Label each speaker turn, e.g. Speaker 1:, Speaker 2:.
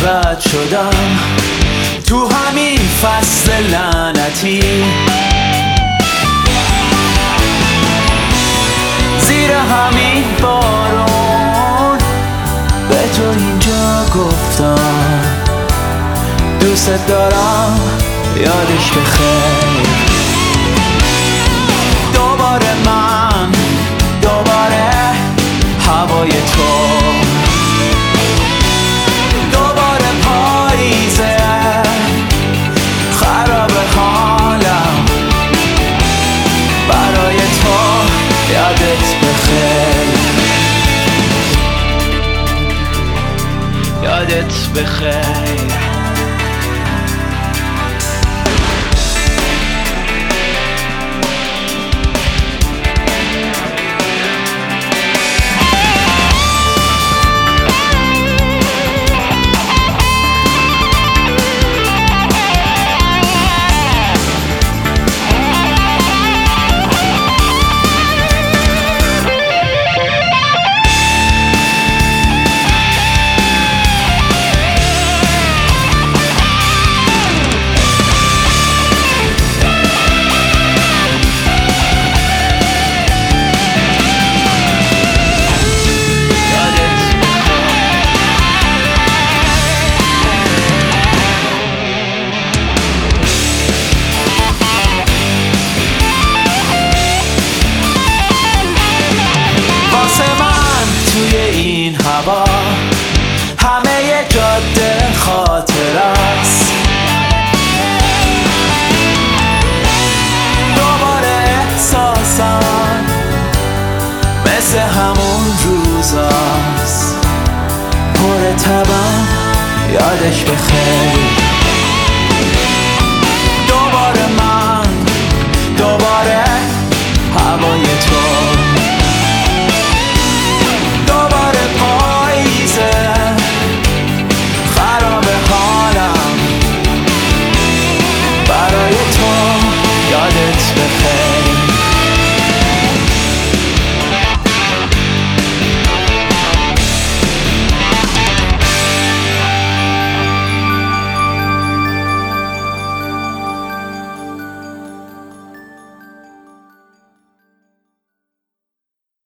Speaker 1: رد شدم تو همین فصل لعنتی، زیر همین بارون به تو اینجا گفتم دوست دارم، یادش بخیر. دوباره من، دوباره هوای تو، دوباره پاییزه خراب حالم، برای تو یادت بخیر، یادت بخیر. همه جاده خاطر است، دوباره احساسم مثل همون روزاست، پر تبم، یادش بخیر.